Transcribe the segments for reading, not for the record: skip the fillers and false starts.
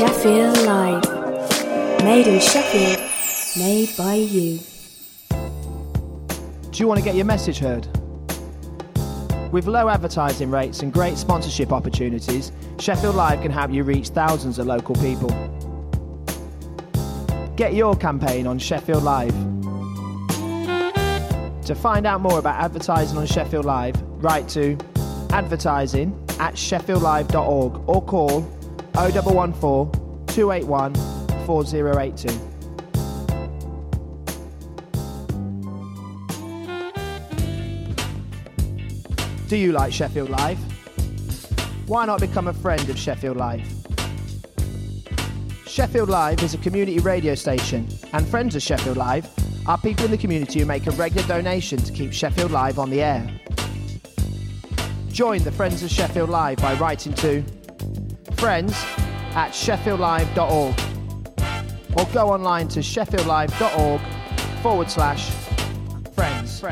Sheffield Live. Made in Sheffield, made by you. Do you want to get your message heard? With low advertising rates and great sponsorship opportunities, Sheffield Live can help you reach thousands of local people. Get your campaign on Sheffield Live. To find out more about advertising on Sheffield Live, write to advertising@sheffieldlive.org or call 0114 281 4082. Do you like Sheffield Live? Why not become a friend of Sheffield Live? Sheffield Live is a community radio station, and friends of Sheffield Live are people in the community who make a regular donation to keep Sheffield Live on the air. Join the Friends of Sheffield Live by writing to friends@sheffieldlive.org or go online to sheffieldlive.org/friends.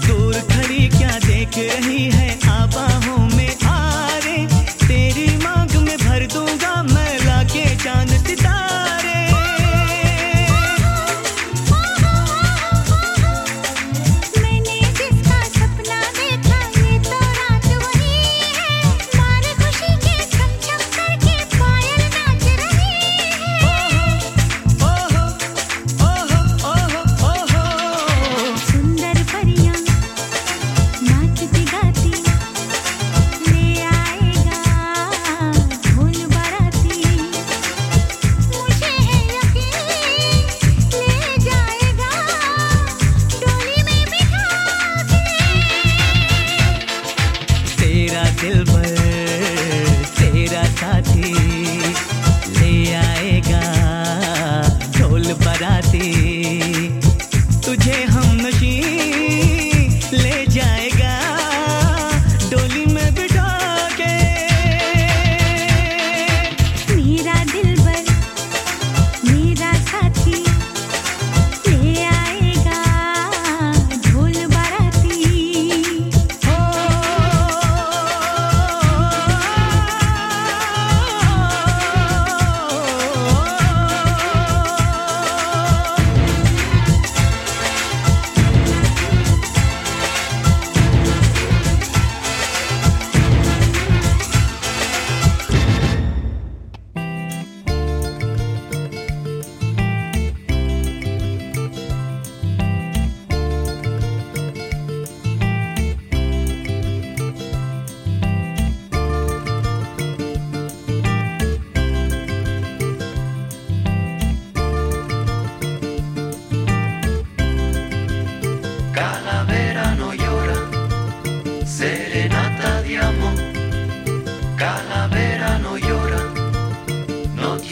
देख रही है आबाहों में आ रे तेरी मांग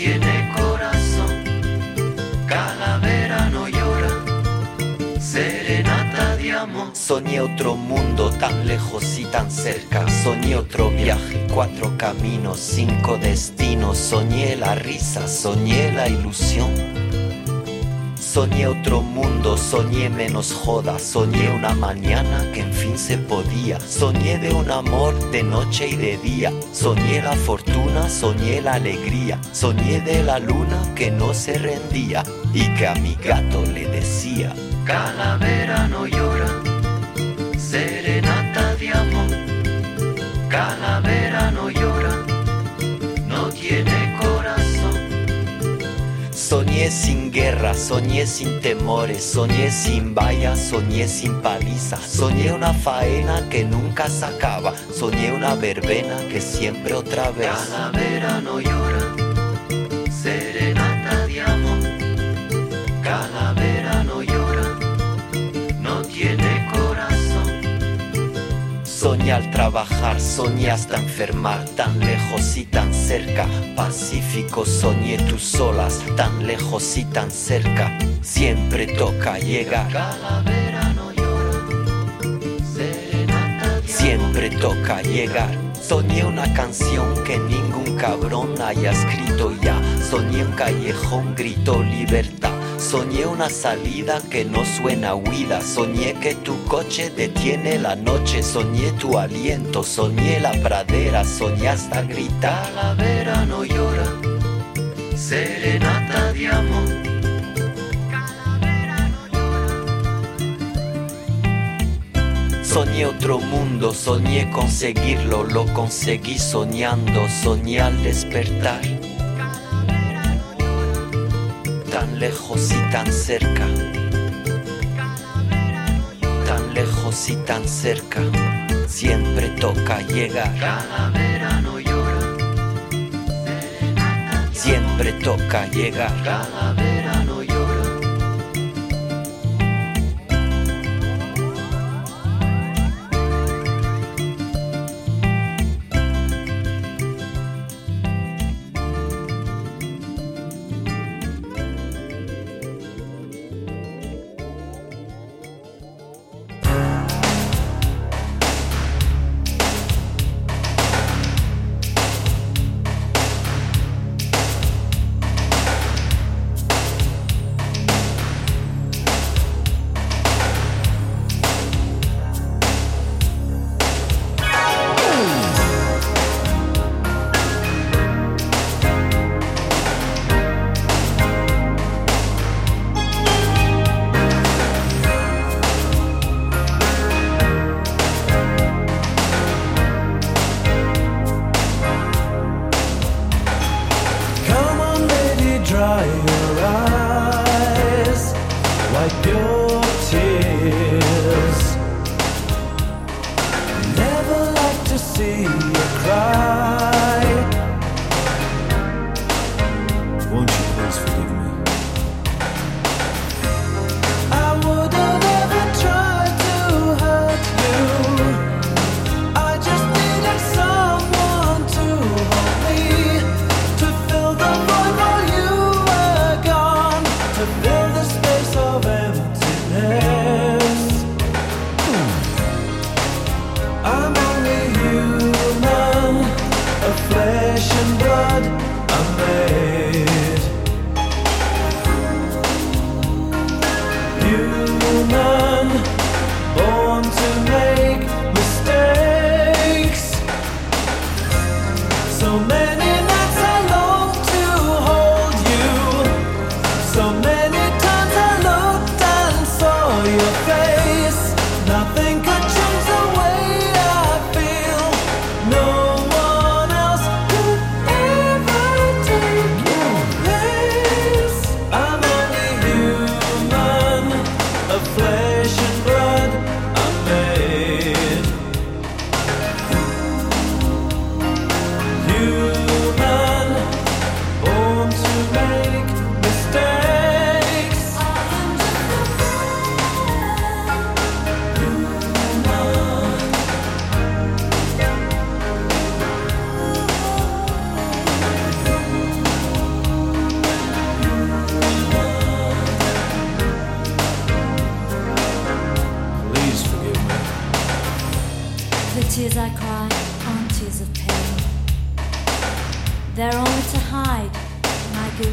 tiene corazón. Calavera no llora, serenata de amor. Soñé otro mundo tan lejos y tan cerca. Soñé otro viaje, 4 caminos, 5 destinos. Soñé la risa, soñé la ilusión. Soñé otro mundo, soñé menos joda. Soñé una mañana que en fin se podía. Soñé de un amor de noche y de día. Soñé la fortuna, soñé la alegría. Soñé de la luna que no se rendía y que a mi gato le decía: calavera no llora, serenata de amor. Calavera no llora, no tiene corazón. Soñé sin guerra, soñé sin temores. Soñé sin vallas, soñé sin paliza. Soñé una faena que nunca se acaba. Soñé una verbena que siempre otra vez. Calavera no llora, serenata de amor. Calavera no llora, no tiene corazón. Soñé al trabajar, soñé hasta enfermar. Tan lejos y tan cerca, Pacífico. Soñé tus olas, tan lejos y tan cerca. Siempre toca llegar. Calavera no llora, serenata de amor. Siempre toca llegar. Soñé una canción que ningún cabrón haya escrito ya. Soñé un callejón, grito libertad. Soñé una salida que no suena huida. Soñé que tu coche detiene la noche. Soñé tu aliento, soñé la pradera. Soñé hasta gritar. Calavera no llora, serenata de amor. Calavera no llora. Soñé otro mundo, soñé conseguirlo. Lo conseguí soñando, soñé al despertar. Tan lejos y tan cerca, tan lejos y tan cerca. Siempre toca llegar. Calavera no llora, siempre toca llegar. Calavera no llora.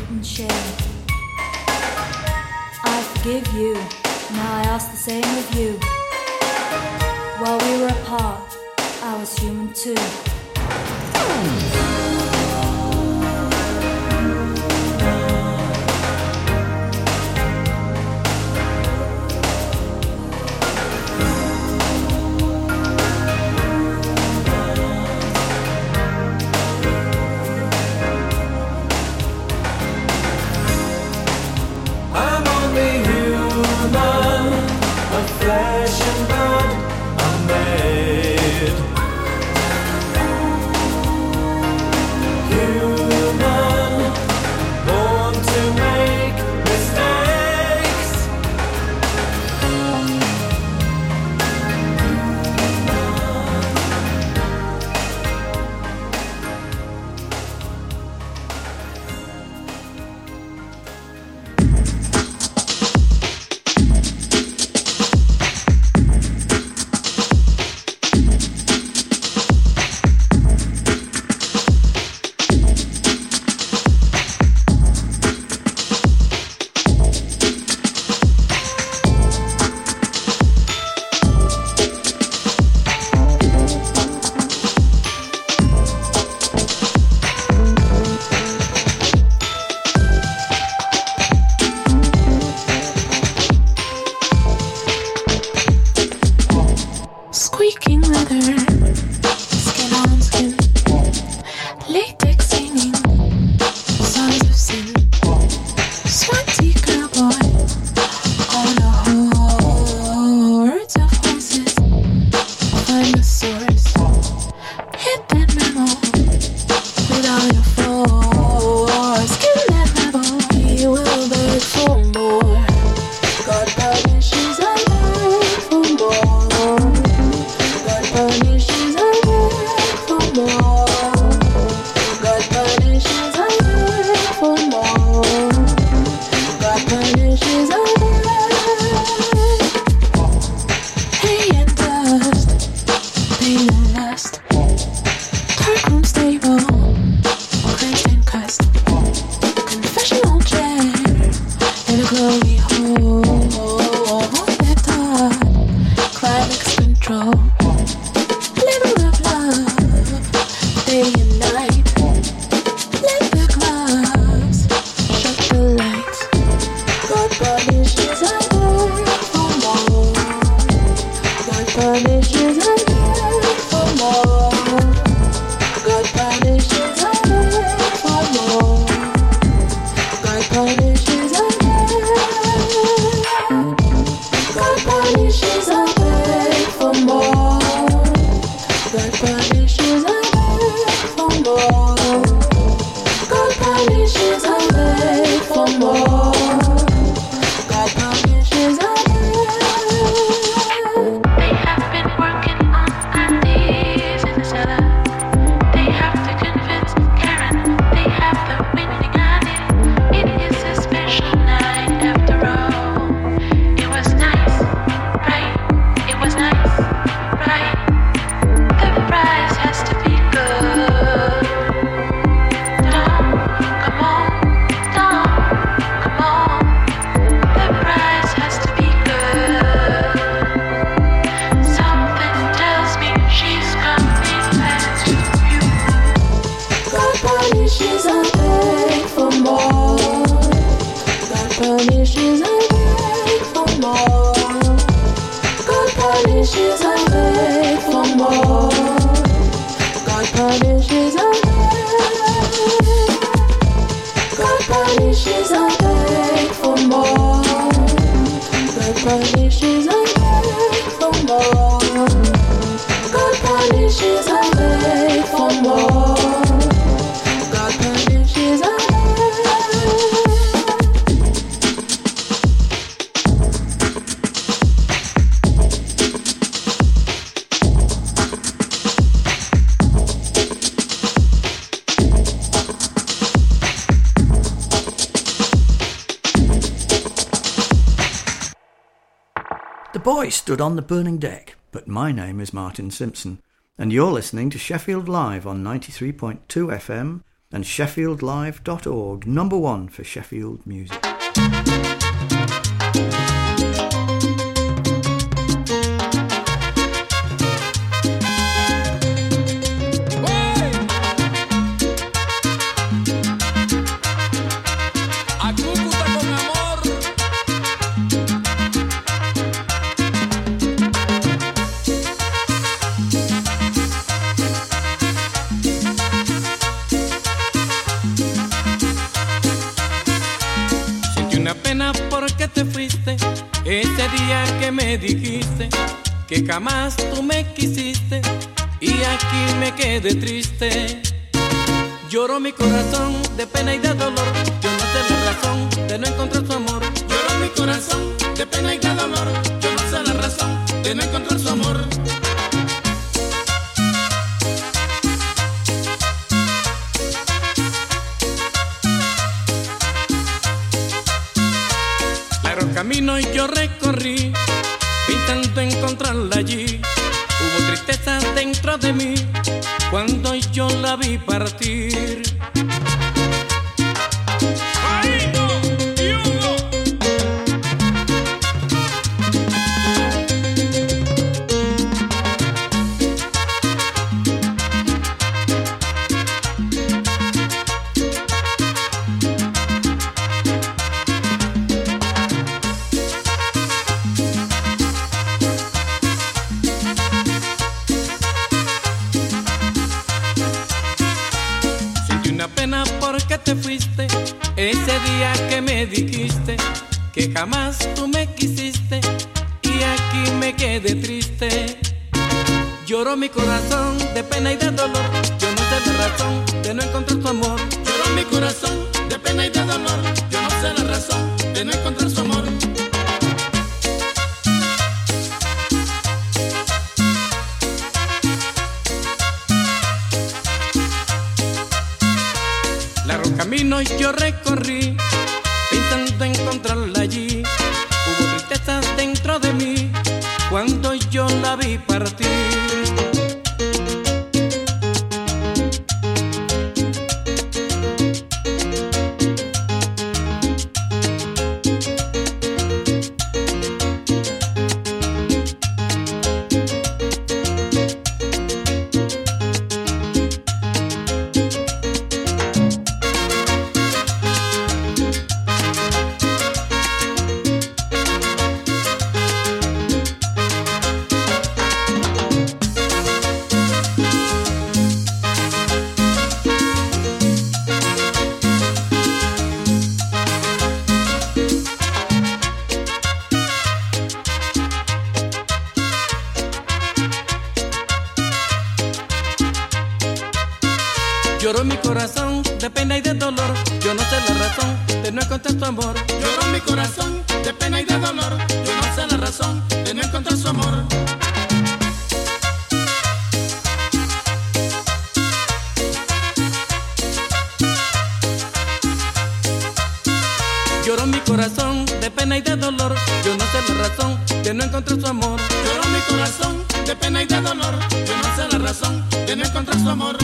and shame. I forgive you, now I ask the same of you. While we were apart, I was human too. Flesh and blood, I'm made human, born to make mistakes. Squeaking leather, skin on skin, latex singing, songs of sin, sweaty cowboy on a hordes of horses. Find the source, hit that memo with all your force. Give that level, he will beg for more. God punishes us for more. Punishes us for more. God punishes us for more. God punishes us. Hay and dust, pain and lust, dark room stable, cleansed and cussed, confessional chair in a glory hole, left heart, climax control. Day and night, let the gloves shut the lights. God punishes us for more. God punishes us for more. God punishes us for more. God punishes us. God punishes us for more. God punishes us. God punishes us for more. God punishes us. They have been working on ideas in the cellar. They have to convince Karen they have the winning idea. It is a special night after all. It was nice, right? It was nice, right? The prize has to be good. Come on. The prize has to be good. Something tells me she's coming back to you. God punishes us for more. God punishes us for more. God punishes us for more. God punishes us. God punishes us for more. God punishes us for more. God punishes us for more. God punishes us. The boy stood on the burning deck, but my name is Martin Simpson, and you're listening to Sheffield Live on 93.2 FM and sheffieldlive.org, #1 for Sheffield music. Ese día que me dijiste que jamás tú me quisiste y aquí me quedé triste. Lloró mi corazón de pena y de dolor, yo no sé la razón de no encontrar su amor. Lloró mi corazón de pena y de dolor, yo no sé la razón de no encontrar su amor. Camino yo recorrí, intento encontrarla allí. Hubo tristeza dentro de mí cuando yo la vi partir. ¡Ay, no! ¡Dios! Te fuiste ese día que me dijiste que jamás tú me quisiste y aquí me quedé triste. Lloró mi corazón de pena y de dolor, yo no sé la razón de no encontrar tu amor. Lloró mi corazón de pena y de dolor, yo no sé la razón de no encontrar su amor. Camino yo recorrí, intento encontrarla allí. Hubo tristeza dentro de mí cuando yo la vi partir. Lloró mi corazón de pena y de dolor, yo no sé la razón de no encontrar tu amor. Lloró mi corazón de pena y de dolor, yo no sé la razón de no encontrar su amor. Lloró mi corazón de pena y de dolor, yo no sé la razón de no encontrar su amor. Lloró mi corazón de pena y de dolor, yo no sé la razón de no encontrar su amor.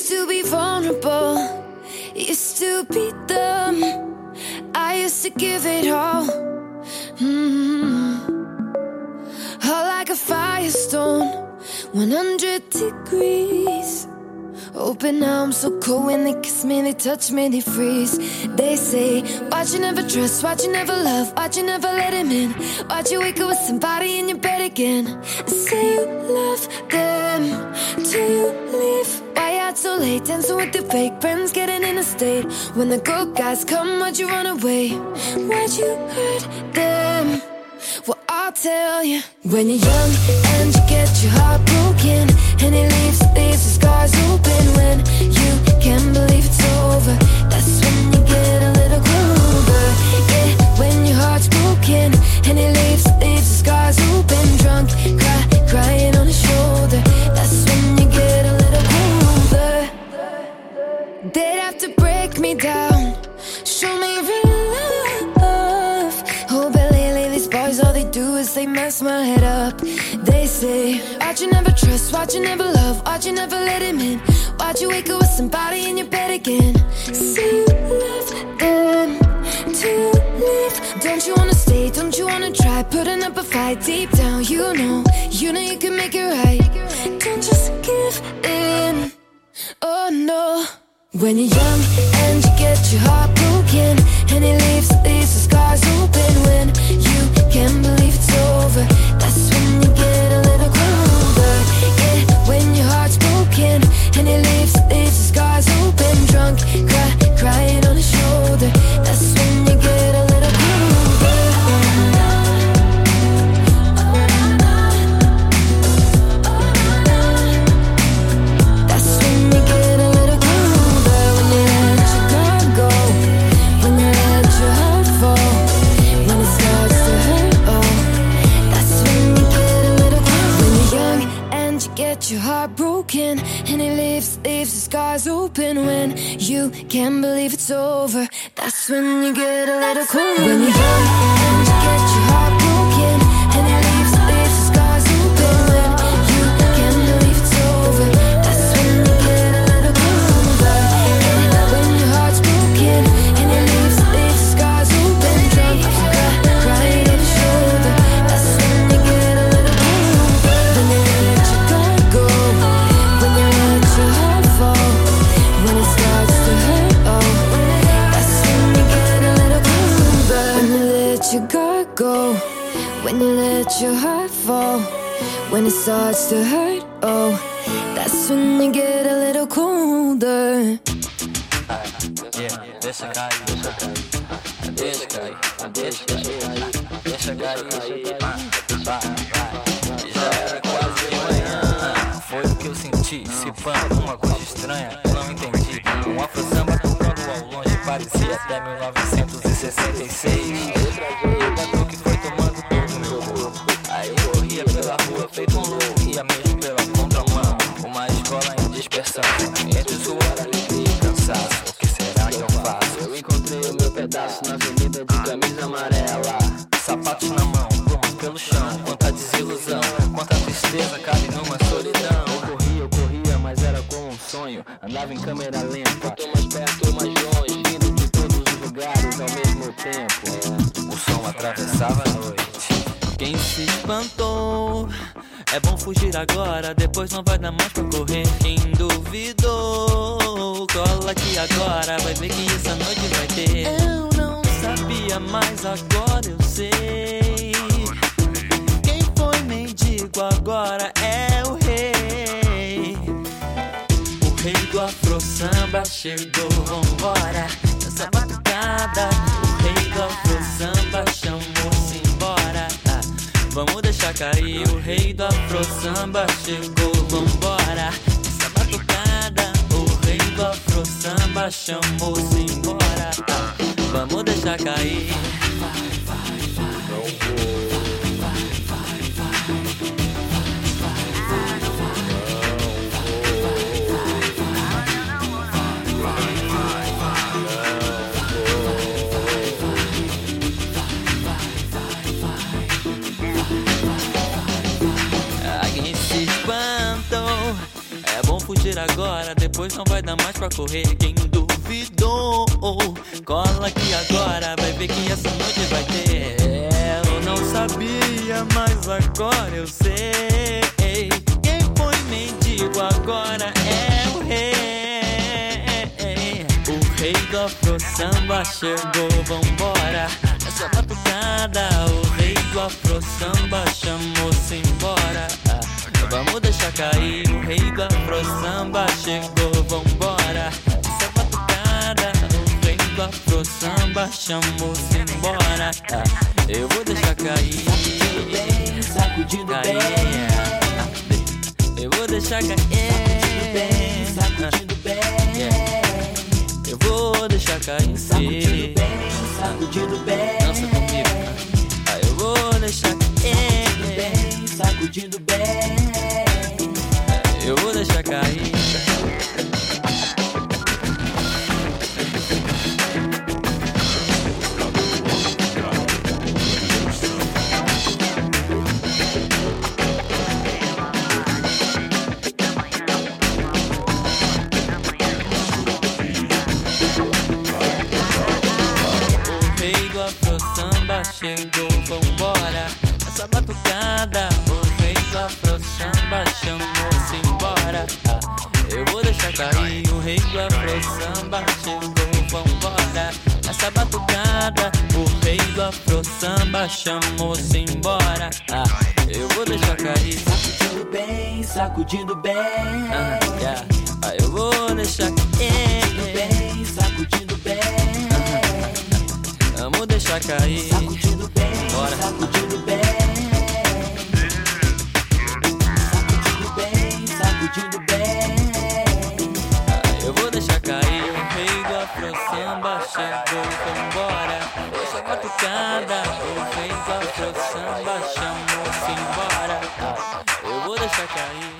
to be vulnerable, used to be dumb. I used to give it all, hot like a firestone, 100 degrees. Open now, I'm so cold when they kiss me, they touch me, they freeze. They say, why'd you never trust, why'd you never love, why'd you never let him in? Why'd you wake up with somebody in your bed again? And say you love them, till you leave. Why out so late, dancing with your fake friends, getting in a state. When the good guys come, why'd you run away? Why'd you hurt them? Well, I'll tell you. When you're young and you get your heart broken, and it leaves the scars open. When you can't believe it's over, that's when you get a little colder. Yeah, when your heart's broken, and it leaves the scars open. Drunk, crying on his shoulder, that's when you get a little colder. They'd have to break me down, show me real love. Oh, but lately these boys, all they do is they mess my head up. They say, why'd you never trust, why'd you never love, why'd you never let him in? Why'd you wake up with somebody in your bed again? Say you love them, to leave. Don't you wanna stay, don't you wanna try, putting up a fight deep down. You know you can make it right. Don't just give in, oh no. When you're young and you get your heart broken, and it leaves the scars open. When you can't believe it's over, that's when you get a little colder. Yeah, when your heart's broken, and it leaves the scars open. Drunk, crying on his shoulder, that's when you get a little colder. That's when you get a little colder. When you let your guard go, when you let your heart fall, when it starts to hurt, oh, that's when you get a little colder. When you're young and you get your heart broken, and it leaves the scars open. When you can't believe it's over, that's when you get a little colder. When you're young and you get your heart broken, and it leaves the scars open. When you can't believe it's over, that's when you get a little colder. And when your heart's broken, and it leaves the scars open. Drunk, crying on your shoulder, that's when you get a little colder. When you let your guard go, when you let your heart fall, when it starts to hurt, oh, that's when you get a little colder. When you let your guard go, when you let your heart fall, when it starts to hurt, oh, that's when you get a little colder. Deixa cair, deixa cair, deixa cair, deixa cair, deixa cair, vai. Já era quase de manhã, foi o que eu senti, se pã, uma coisa estranha, não entendi. Um afro-samba tocando ao longe, parecia até 1966. O batuque foi tomando todo o meu corpo, aí eu corria pela rua feito um louco, ia mesmo pela contramão, uma escola em dispersão, entre suor, alegria e cansaço. O que será que eu faço? Eu encontrei o meu pedaço na avenida de camisa amarela, sapatos na mão, pluma pelo chão, quanta desilusão, quanta tristeza cabe numa solidão. Eu corria, mas era como um sonho, andava em câmera lenta, tô mais perto ou mais longe, vindo de todos os lugares ao mesmo tempo. O som atravessava a noite. Quem se espantou, é bom fugir agora, depois não vai dar mais pra correr. Quem duvidou, cola aqui agora, vai ver que essa noite vai ter. Eu não sabia, mas agora eu sei. Quem foi mendigo agora é o rei. O rei do afro-samba chegou, vambora, nessa batucada. O rei do afro-samba chamou-se embora. Vamos deixar cair, o rei do afro-samba chegou, vambora, essa batucada. O rei do afro-samba chamou-se embora. Vamos deixar cair. depois não vai dar mais pra correr. Quem duvidou, cola aqui agora, vai ver que essa noite vai ter. Eu não sabia, mas agora eu sei. Quem foi mendigo agora é o rei. O rei do afro samba chegou, vambora. Essa batucada, o rei do afro samba chamou-se embora. Vamos deixar cair, o rei do afro samba chegou, vambora. Essa batucada, o rei do afro samba chamou-se embora. Eu vou deixar cair, sacudindo bem, eu vou deixar cair, sacudindo bem, eu vou deixar cair, sacudindo bem, sacudindo bem. Dança comigo, eu vou deixar cair, sacudindo bem, eu vou deixar cair. Chegou, vambora. Essa batucada, o rei do afro samba chamou-se embora. Eu vou deixar cair, o rei do afro samba chegou, vambora. Essa batucada, o rei do afro samba chamou-se embora. Eu vou deixar cair, sacudindo bem, sacudindo bem. Eu vou deixar cair, bem, sacudindo bem. Vamos deixar cair, sacudindo bem, bora. Sacudindo bem, sacudindo bem, sacudindo bem. Eu vou deixar cair, o rei do afro samba chegou, vambora. Essa batucada, o rei do afro samba chamou-se embora. Eu vou deixar cair.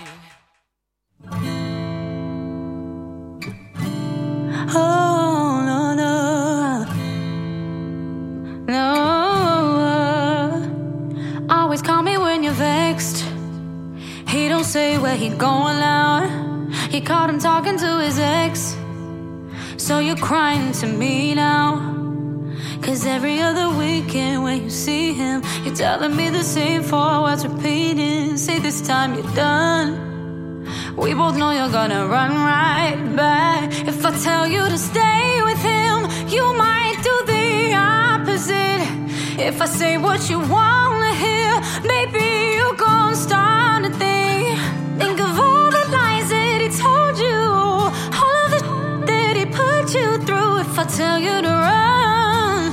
Always call me when you're vexed. He don't say where he going loud. He caught him talking to his ex. So you're crying to me now. Cause every other weekend when you see him, you're telling me the same four words repeating. Say this time you're done. We both know you're gonna run right back. If I tell you to stay with him, you might do the opposite. If I say what you wanna hear, maybe you're gonna start to think. Think of all the lies that he told you, all of the that he put you through. If I tell you to run,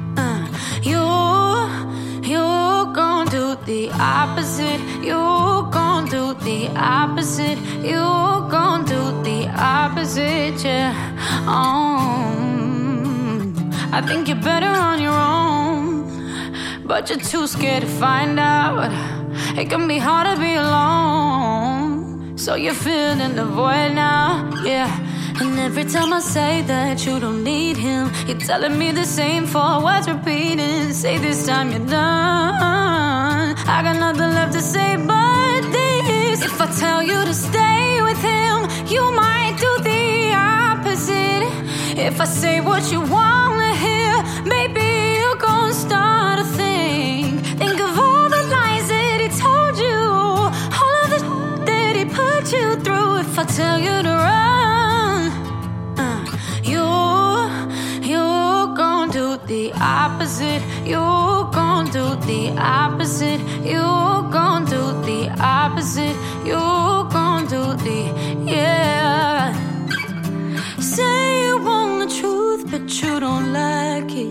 you're gonna do the opposite. You're gonna do the opposite. You're gonna do the opposite, yeah. I think you're better on your own, but you're too scared to find out. It can be hard to be alone, so you're feeling the void now, yeah. And every time I say that you don't need him, you're telling me the same four words repeating. Say this time you're done. I got nothing left to say but this. If I tell you to stay with him, you might do the opposite. If I say what you wanna hear, maybe you're gonna start to think. Think of all the lies that he told you, all of the that he put you through. If I tell you to run, you're gonna do the opposite. You're gonna do the opposite. You're gonna do the opposite. You're gonna do the, yeah. Say you want the truth, but you don't like it.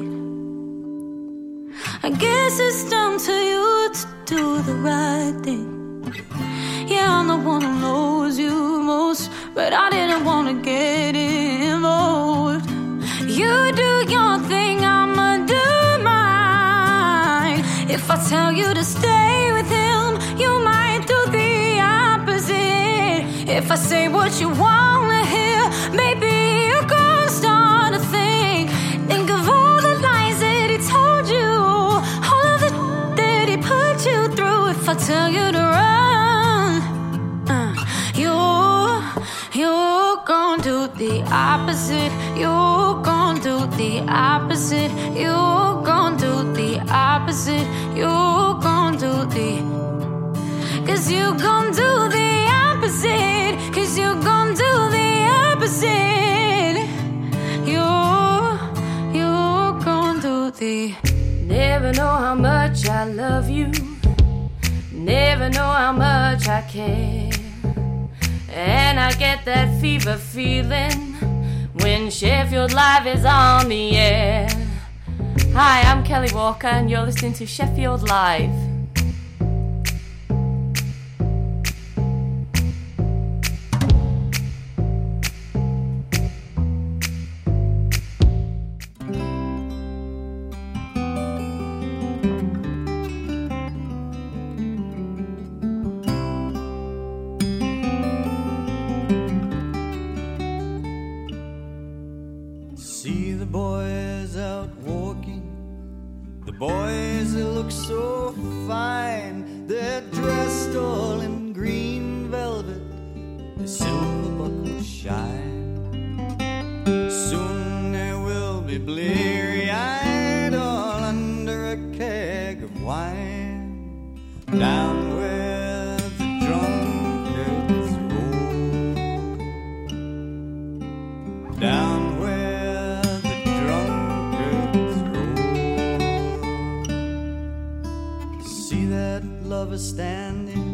I guess it's down to you to do the right thing. Yeah, I'm the one who knows you most, but I didn't want to get involved. You do your thing, I'ma do mine. If I tell you to stay with him, you might do the opposite. If I say what you wanna hear, maybe you're gonna start to think. Think of all the lies that he told you, all of the that he put you through. If I tell you to run, you're gonna do the opposite. You gon' do the opposite. You gon' do the opposite. You gon' do the. 'Cause you gon' do the opposite. 'Cause you gon' do the opposite. You gon' do the. Never know how much I love you. Never know how much I care. And I get that fever feeling when Sheffield Live is on the air. Hi, I'm Kelly Walker and you're listening to Sheffield Live. See the boys out walking, the boys that look so fine. They're dressed all in green velvet, the silver buckles shine. Soon they will be bleary-eyed, all under a keg of wine, down where the drunkards roll, down where the drunkards roll. See that lover standing,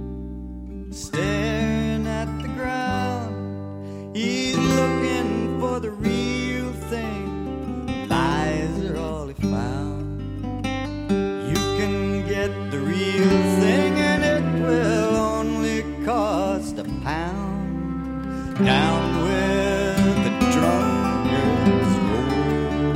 staring at the ground. He's looking for the real thing. Lies are all he found. You can get the real thing and it will only cost £1. Down where the drunkards roll,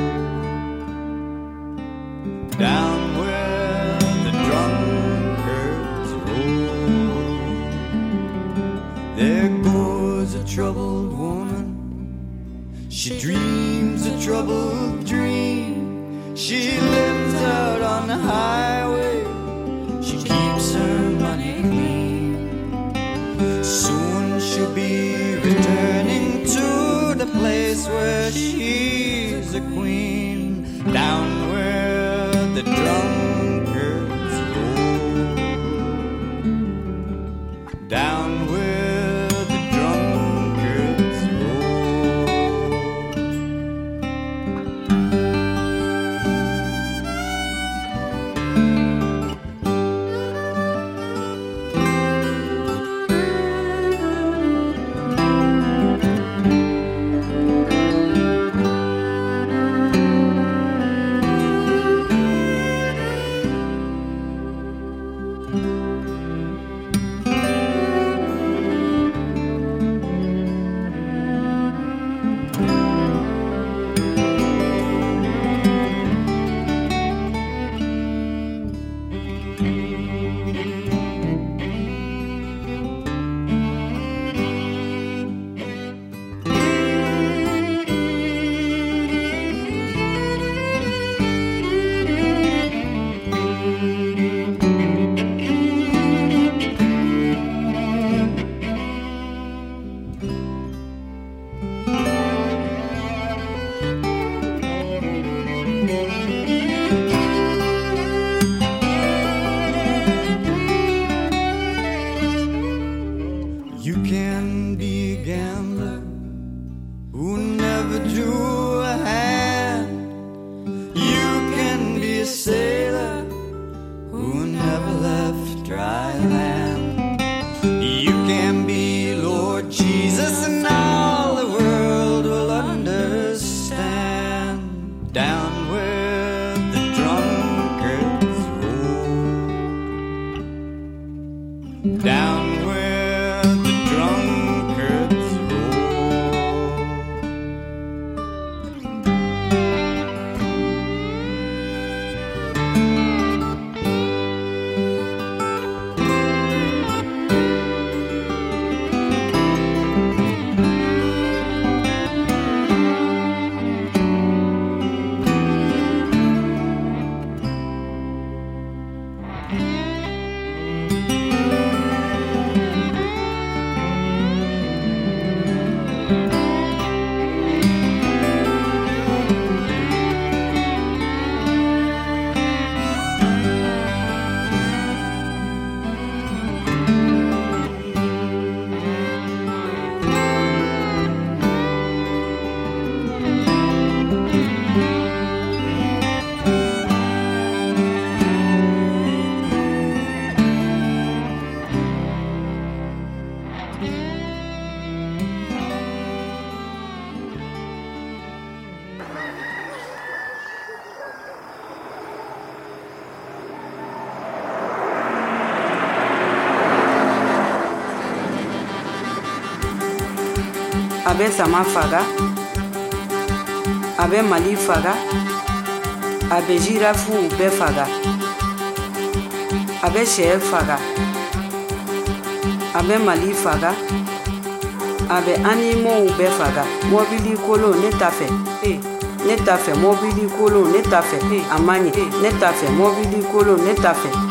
down where the drunkards roll. There goes a troubled woman, she dreams a troubled dream. She lives out on the highway, she keeps her money clean. Soon she'll be returning to the place where she's a queen, down where the drunkards roll, down where the drunkards You can be a gambler who never drew a hand. You can be a sailor who never left dry land. You can be Lord Jesus and all the world will understand. Down where the drunkards roll, down where the drunkards roll. a bɛ sama faga, a bɛ Mali faga, a bɛ girafuw bɛɛ faga, a bɛ sɛ faga, a bɛ Mali faga, a bɛ animaux bɛɛ faga. Mobili kolon ne t'a fɛ, ne t'a fɛ mobili kolon ne t'a fɛ, a man ɲi, ne t'a fɛ mobili kolon ne t'a fɛ.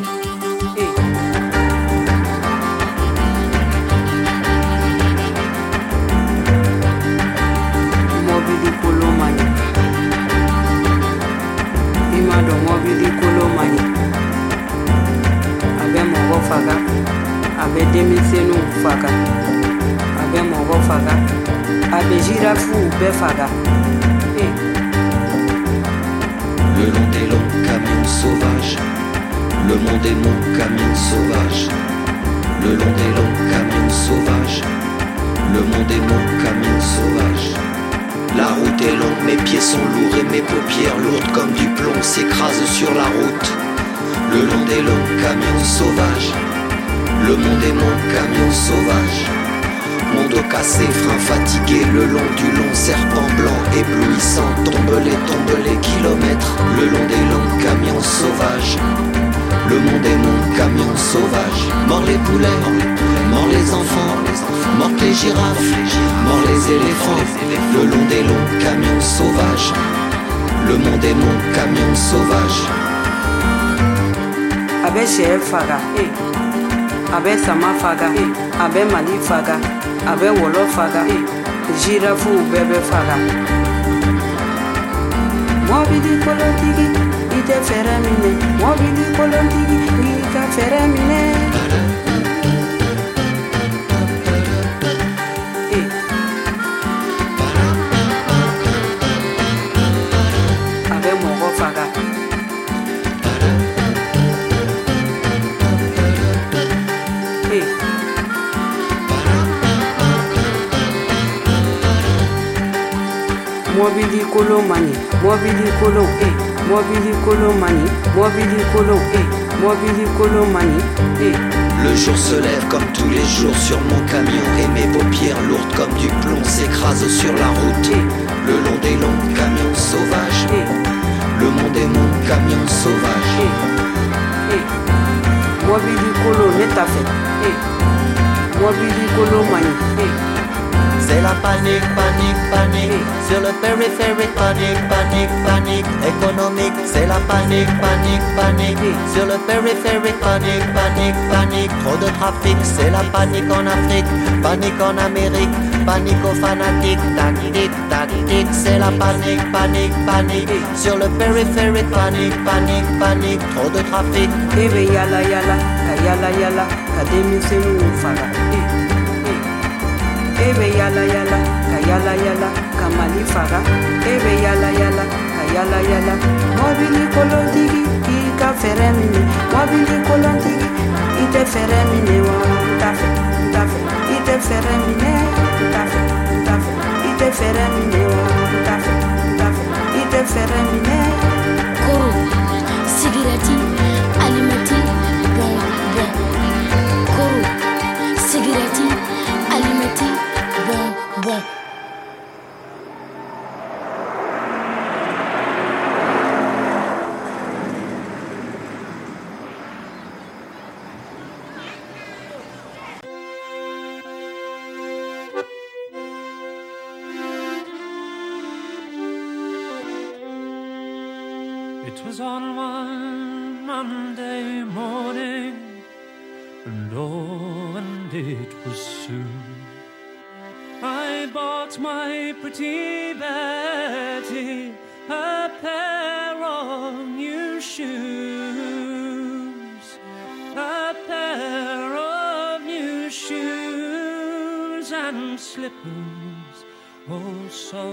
Mobili kolon man ɲi, i m'a dɔn mobili kolon man ɲi. A bɛ mɔgɔ faga, a bɛ denmisɛnninw faga, a bɛ mɔgɔ faga, a bɛ girafuw bɛɛ faga. Le long des longs camions sauvages, le monde est mon camion sauvage. Le long des longs camions sauvages, le monde est mon camion sauvage. La route est longue, mes pieds sont lourds et mes paupières lourdes comme du plomb s'écrasent sur la route. Le long des longs camions sauvages, le monde est mon camion sauvage. Mon dos cassé, frein fatigué, le long du long serpent blanc éblouissant. Tombe les kilomètres, le long des longs camions sauvages. Le monde est mon camion sauvage. Mort les poulets, mort les enfants, morts les girafes, mort les éléphants. Le long des longs camions sauvages. Le monde est mon camion sauvage. Abe sɛ faga, abe sama faga, abe Mali faga, abe wolo faga, girafuw bɛɛ bɛ faga. Mobili kolotigi i tɛ fɛrɛ minɛ, mobili kolotigi i ka fɛrɛ minɛ. Abe mɔgɔ faga. Mobili kolon mani, mobili kolon, mobili kolon mani, mobili kolon, mobili kolon mani, Le jour se lève comme tous les jours sur mon camion et mes paupières lourdes comme du plomb s'écrasent sur la route. Le long des longs camions sauvages, le monde est mon camion sauvage. Mobili kolon ne t'a fɛ, mobili kolon mani. C'est la panique, panique, panique. Sur le périphérique, panique, panique, panique. Économique, c'est la panique, panique, panique. Sur le périphérique, panique, panique, panique. Trop de trafic, c'est la panique en Afrique. Panique en Amérique, panique aux fanatiques. Tactique, tactique, c'est la panique, panique, panique. Sur le périphérique, panique, panique, panique. Trop de trafic. Ebe yala yala, ka yala yala, ka denmisɛnninw faga. Ebe yala yala, ka yala yala, ka Mali faga. Ebe yala yala, ka yala yala. Mobili kolotigi i ka fɛrɛ minɛ, mobili kolotigi i tɛ fɛrɛ minɛ wa. T'a fɛ, t'a fɛ, i tɛ fɛrɛ minɛ. T'a fɛ, t'a fɛ, i tɛ fɛrɛ minɛ wa. T'a fɛ, t'a fɛ, i tɛ fɛrɛ minɛ. Koro, sigirati, alimati, bon, bon. Koro, sigirati, alimati, bon, bon. It was on one Monday morning, and oh, and it was soon. I bought my pretty Betty a pair of new shoes, a pair of new shoes and slippers, oh so.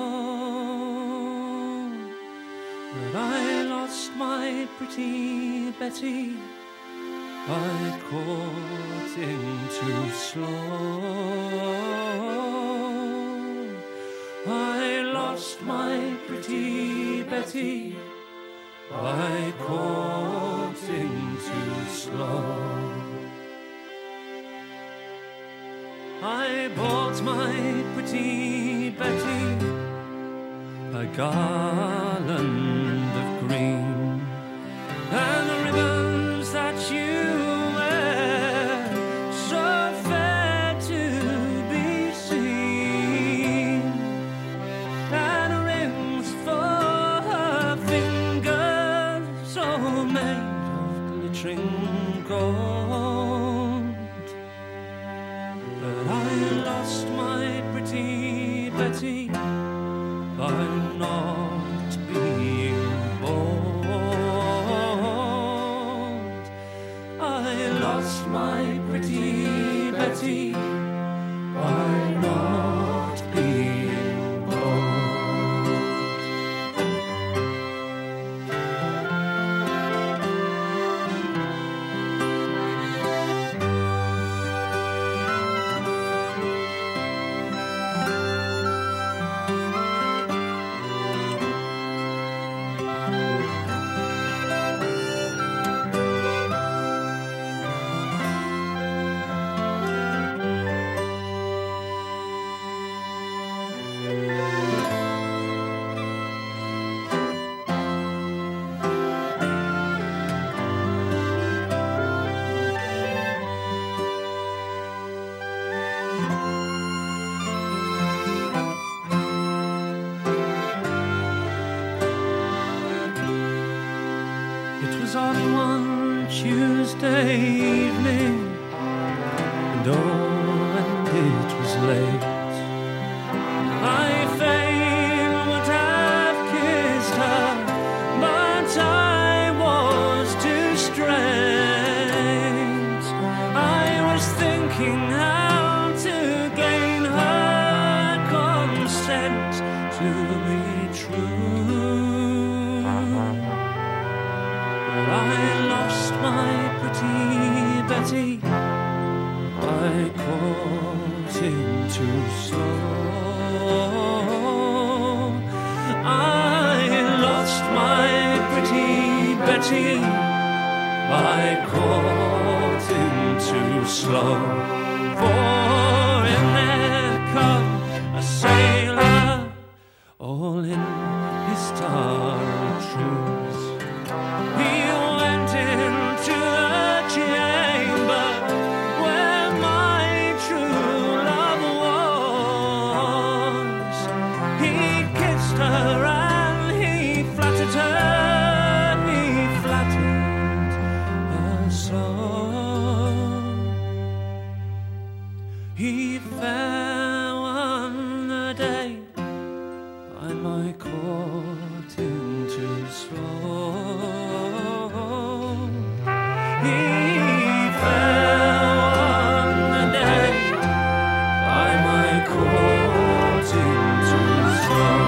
But I lost my pretty Betty, I caught in too slow. I lost my pretty Betty, I caught in too slow. I bought my pretty Betty a garland of green, and the ribbons that you wear so fair to be seen, and rings for her fingers all made of glittering gold. But I lost my pretty Betty by not being bold. I lost my pretty Betty by not being bold. It was on one Tuesday evening, and oh, and it was late. I fain would have kissed her, but I was too straight. I was thinking how to gain her consent to be true. I lost my pretty Betty by courting too slow. I lost my pretty Betty by courting too slow. For in there come a sailor, all in his starry truth. He went into the chamber where my true love was. He kissed her and he flattered her, he flattered her so. He fell on the day by my courting too slow. He fell on the day by my courting too slow.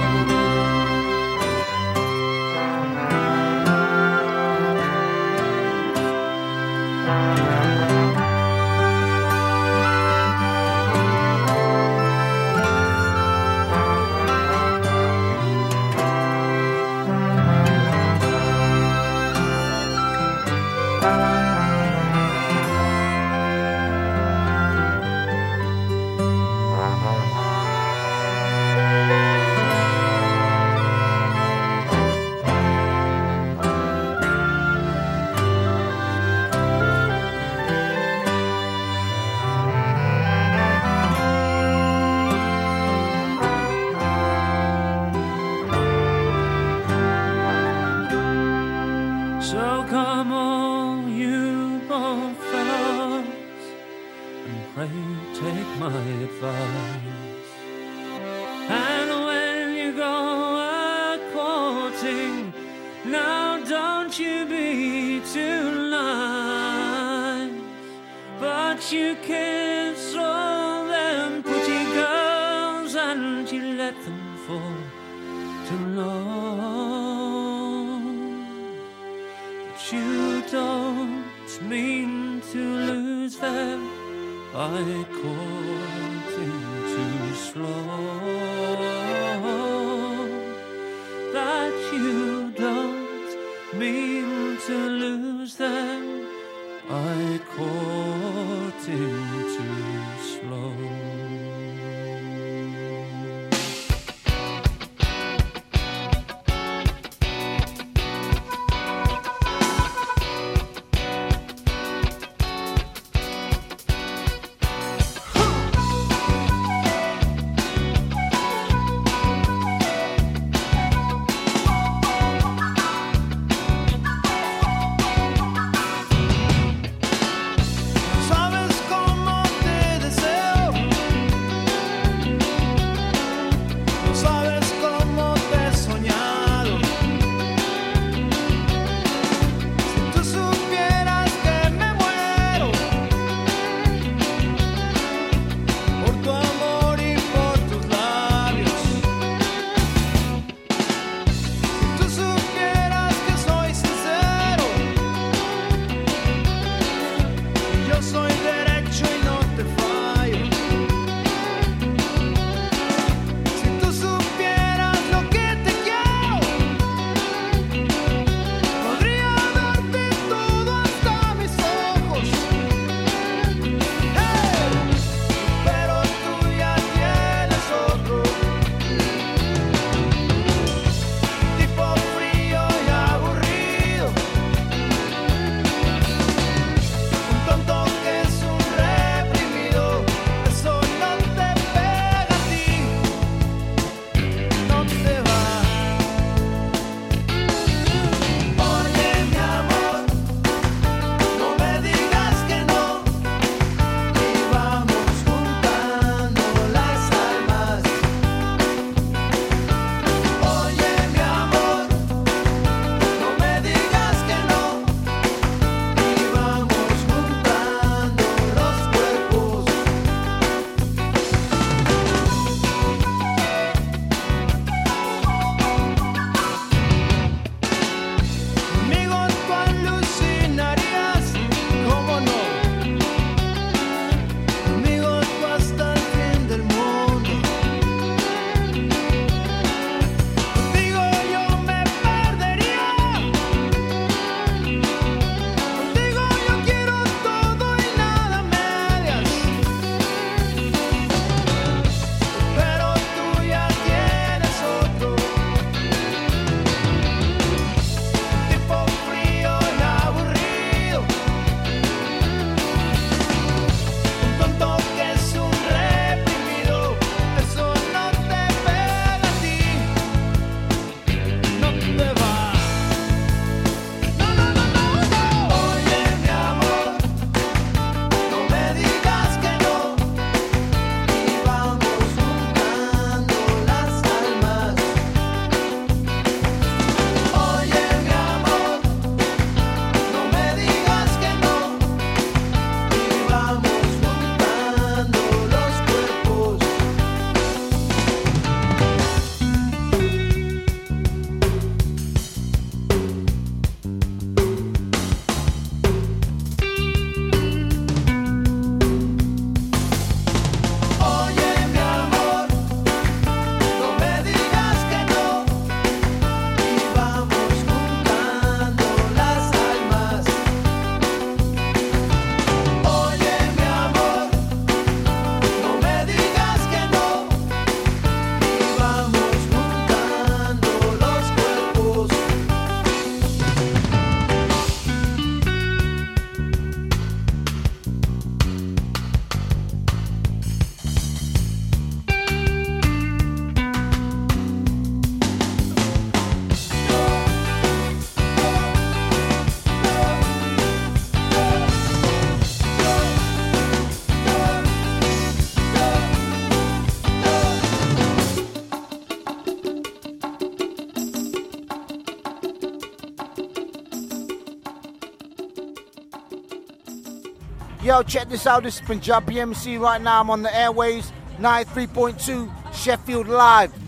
So come all you bold fellows, and pray take my advice. And when you go a-courting, now don't you be too nice, but you kiss all them pretty girls and you let them fall too low. You don't mean to lose them by courting too slow. That you don't mean to lose them by courting too slow. Yo, check this out. This is Punjabi MC right now. I'm on the airways, 93.2 Sheffield Live.